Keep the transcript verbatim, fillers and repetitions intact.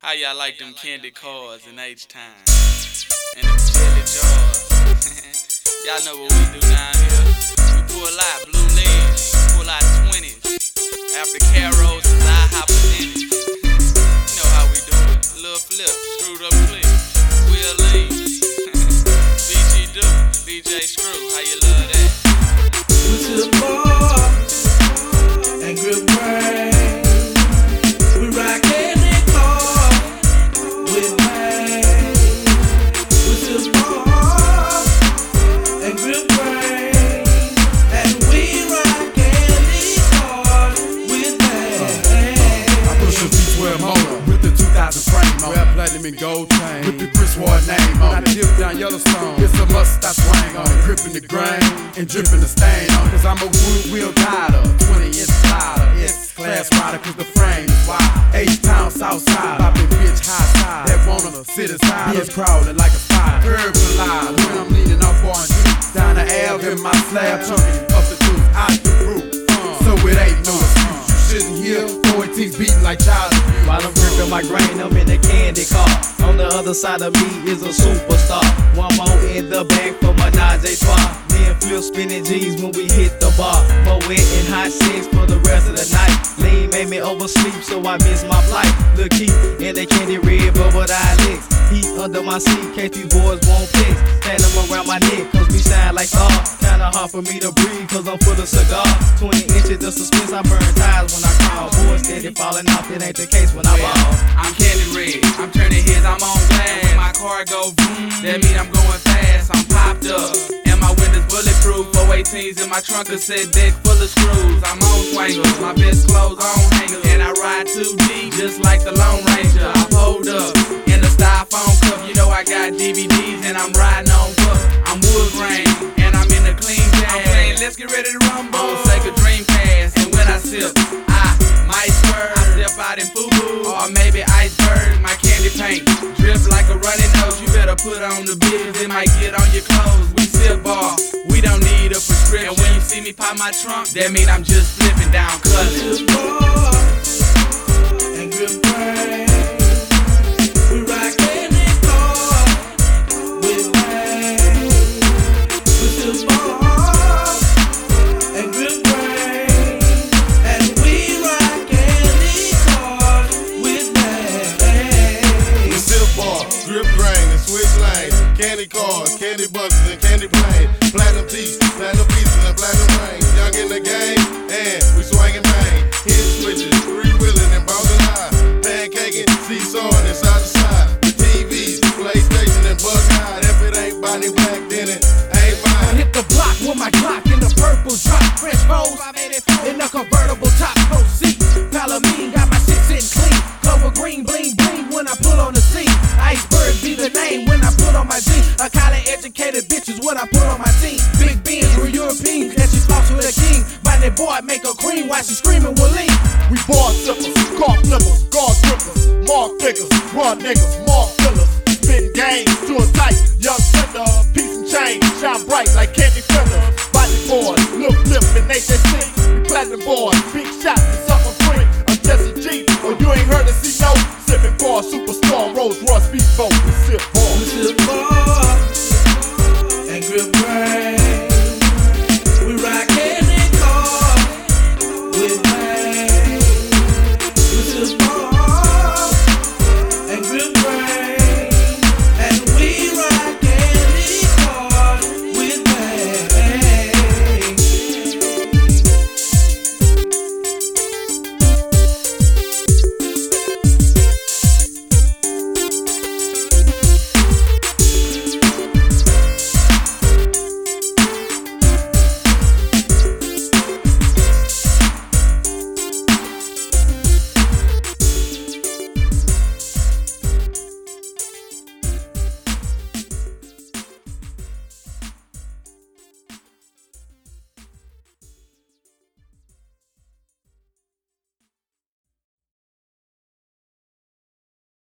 How y'all like them candy cars in H-Time? And them jelly jars. Y'all know what we do down here. We pull out blue legs, pull out twenties. After Carol's, I hop in it. You know how we do it. A little flip, screwed up clip. Will Lee. B G Do, D J Screw, how you love that? We to the bar and grip brain. We rock any car with brain. We to the bar and grip brain, and we rock any car with brain. I push a V twelve motor with the two thousand frame on. Wear platinum and gold chain with the Chris Ward name on. When I dip down Yellowstone, it's a must I swing on. Gripping the grain and dripping the stain on. Cause I'm a wood wheel rider, twenty inch slider. It's class rider cause the frame is wide. H-Town Southside, poppin' bitch high side. That wanna sit inside, bitch crawling like a spider. Curves alive when I'm leaning off on G. Down the Ave in my slab, chunking up the juice out the roof. So it ain't no excuse. You shouldn't hear fourteens beating like child abuse. While I'm gripping my grain, I'm in a candy car. On the other side of me is a superstar. One more in the bag for my Najee Squad. Me and Flip spinning G's when we hit the bar. More wet and hot sex for the rest of the night. Lean made me oversleep, so I missed my flight. Look Keith in the candy red bubble eyelids. Heat under my seat, case these boys won't fix. Stand them around my neck, cause we shine like stars. Kinda hard for me to breathe, cause I'm full of cigar. twenty inches of suspense, I burn tires when I crawl. Boys steady falling off, it ain't the case when I ball. I'm candy red, I'm turning heads, I'm on glass. When my car go boom, that mean I'm going fast. I'm popped up, and my windows bulletproof. four eighteens in my trunk, a set deck full of screws. I'm on swangles, my best clothes on hangers. And I ride two D, just like the Lone Ranger. I pulled up, in the styrofoam cup. You know I got D V Ds, and I'm riding on cup. I'm wood grain, and I'm in the clean jazz. I'm playing, let's get ready to rumble. On Sega Dreamcast, and when I sip, I might swerve. I step out in FUBU, or maybe iceberg. My candy paint drip like a running nose. You better put on the bills, it might get on your clothes. We sip bar, we don't need a prescription. And when you see me pop my trunk, that mean I'm just flipping down colors. And grip brain. We rock any car with brain. We to the bar and grip brain, and we rock any car with brain. We sip bar, grip grain, and switch lane. Candy cars, candy buses, and candy plane. Platinum teeth, platinum pieces, and platinum rings. Young in the game, and we swinging bang. Hit switches, three-wheeling and bouncing high. Pancaking, seesawing and side to side. The T Vs, PlayStation, and bug hide. If it ain't Bonnie Black, then it ain't I mine. hit the block with my Glock in the purple drop. Fresh rolls in a convertible top coat seat. Palomine got my shit sitting clean. Clover green, bling bling when I pull on the scene. Iceberg be the name when I put on my jeans. A college educated bitch is what I put on my team. Big Benz, real European, that she floss with a king. By that boy make her cream while she screaming with lean. We bar sippers, car flippers, guard strippers, mark pickers, run niggas, mark fillers, spin games to a tight, young tender, piece and chain, shine bright like candy fillers, body boys, lip flip and H S C, we platinum boys, big shots and something free, I'm Jesse G, or you ain't heard of C no, sipping bar, superstar, Rolls Royce speedboat, we sip